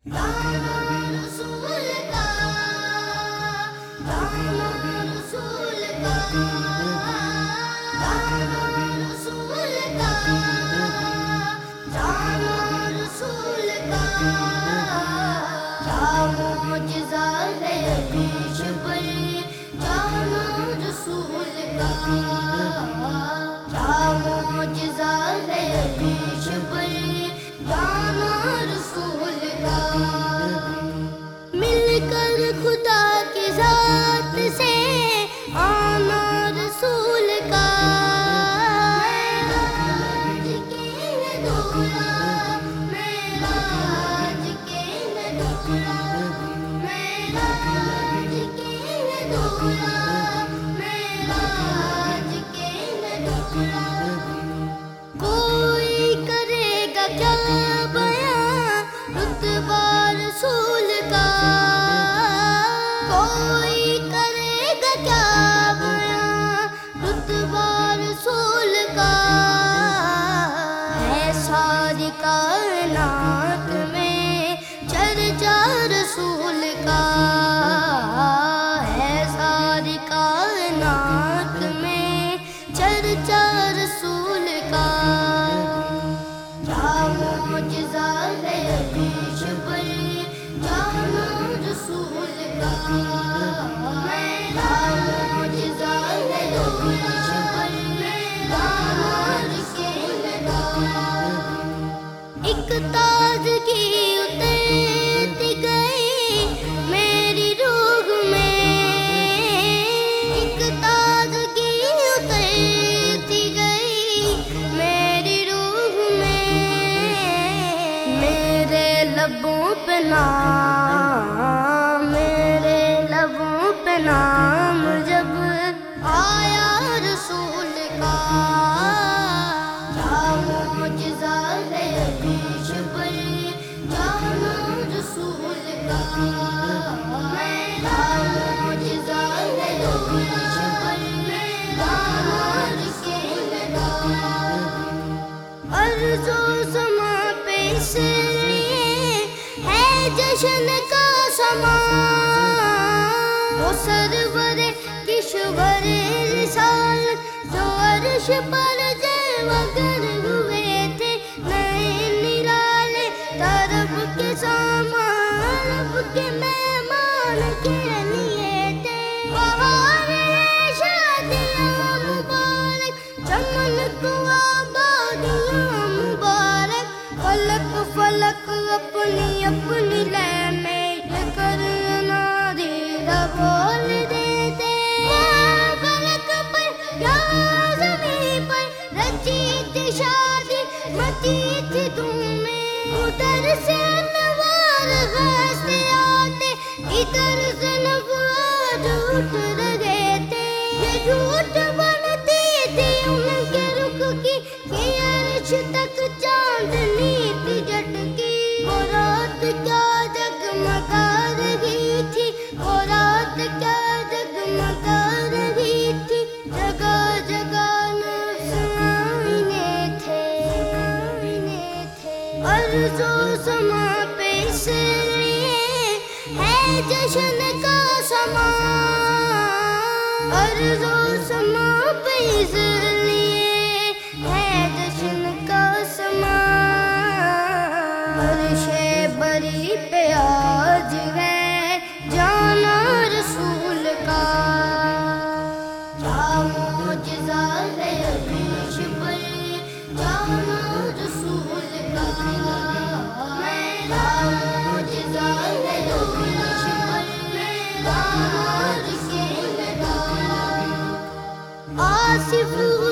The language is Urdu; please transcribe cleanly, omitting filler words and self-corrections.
مل کر خدا کی ذات سے آنا رسول کا معراج کے دورہ معراج کے دورہ معراج کے دورہ معراج کے دورہ کوئی کرے گا کیا بیان رتبہ رسول کا کوئی کرے گا کیا بیان رتبہ رسول کا ہے ساری کائنات میں چرچا رسول کا ہے ساری کائنات میں چرچا رسول کا کیا معجزہ ہے عرش پر جانا رسول کا کیا معجزہ ہے عرش پر جانا رسول کا ایک تازگی اترتی گئی میری روح میں ایک تازگی اترتی گئی میری روح میں میرے لبوں پہ نام میرے لبوں پہ نام جب آیا رسول کا کیا معجزہ ہے عرش پر جانا رسول کا کیا معجزہ ہے عرش پر جانا رسول کا ارض و سما پہ اس لیے ہے جشن کا سما وہ سرور کشور رسالت جو عرش پر جلوہ گر ہوئے تھے نئے نرالے طرب کے سامان رب کے مہمان کے لیے تھے بہار شادیاں مبارک چمن کو آبادیاں مبارک فلک فلک اپنی اپنی لے میں یہ کر نادیدہ بول دیتے فلک پر یا زمین پر رچی تھی شادی مچی تھی دھومیں ادھر سے انوار غستے آتے ادھر سے نوار اٹھ رہے تھے یہ جھوٹ بنتی تھی ان کے رخ کی کہ عرش تک چاندنی تھی جھٹکی وہ رات کیا جگمگا رہی تھی وہ رات کیا جگمگا رہی تھی جگہ جگہ نفس آئینے تھے ارض و سما پہ اس لیے ہے جشن کا سما ارض و سما پہ اس لیے ہے جشن کا سما عرش بری پہ آج ہے جانا رسول کا کیا معجزہ ہے عرش پر جانا رسول کا کیا معجزہ ہے عرش پر جانا رسول کا آصف